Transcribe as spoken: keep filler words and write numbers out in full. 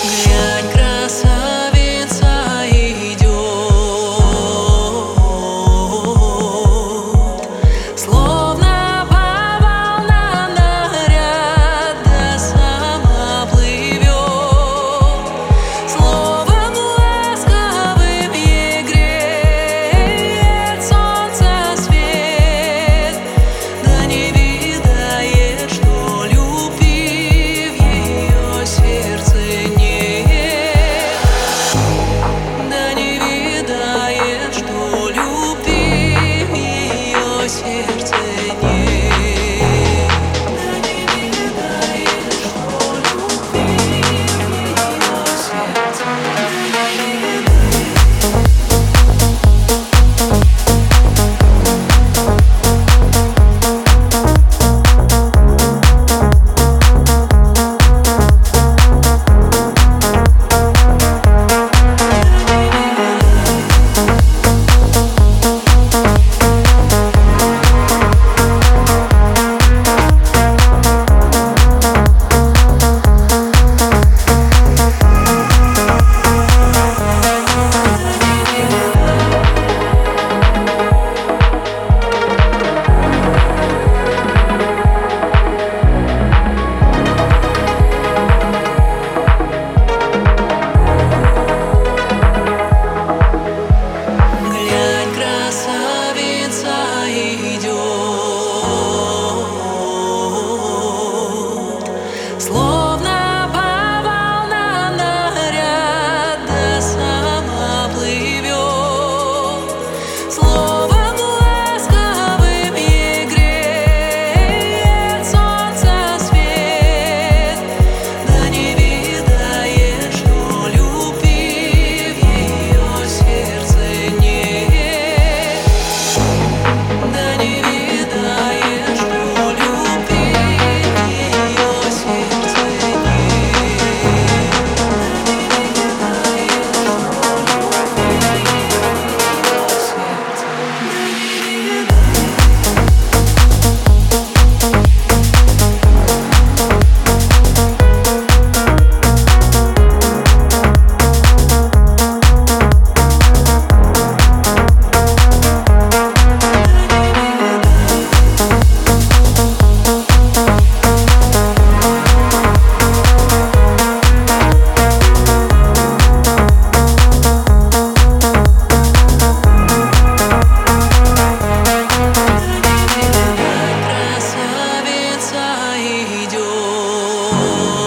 Глянь, красавица идет, словно по волнам наряд до сама плывет. Словом ласковым ей греет солнце свет, да не видает, что любви в ее сердце нет. Да не видает, что любви в ее сердце нет. Да не видает, что любви в ее сердце нет. Глянь, красавица идет, словно по волнам наряд до сама плывет. Словом ласковым ей греет солнце свет, да не видает, что любви в ее сердце нет. Да не видает, что любви в ее сердце нет. Да не видает, что любви в ее сердце нет. Красавица идет.